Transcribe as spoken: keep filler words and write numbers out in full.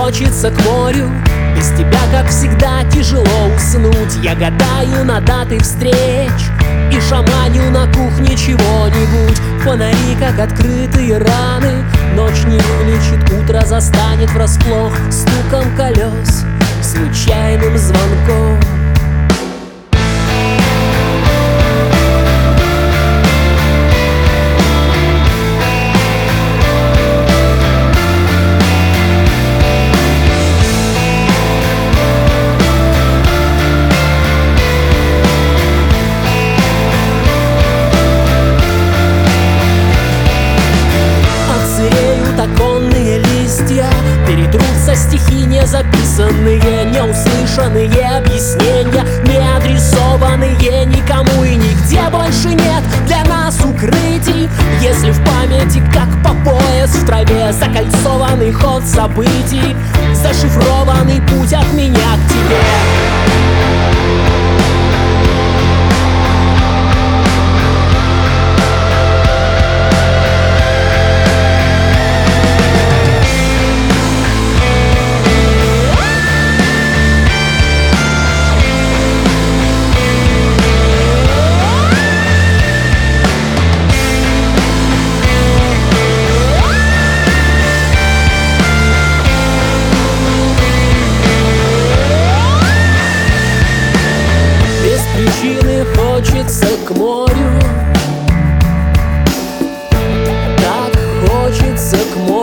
хочется к морю. Без тебя, как всегда, тяжело уснуть. Я гадаю на даты встреч и шаманю на кухне чего-нибудь. Фонари, как открытые раны. Ночь не вылечит, утро застанет врасплох стуком колес, случайным звонком. Оконные листья перетрутся стихи незаписанные, неуслышанные объяснения, не адресованные никому и нигде больше нет для нас укрытий. Если в памяти, как по пояс в траве, закольцованный ход событий, зашифрованный путь от меня к тебе. Причины хочется к морю, так хочется к морю.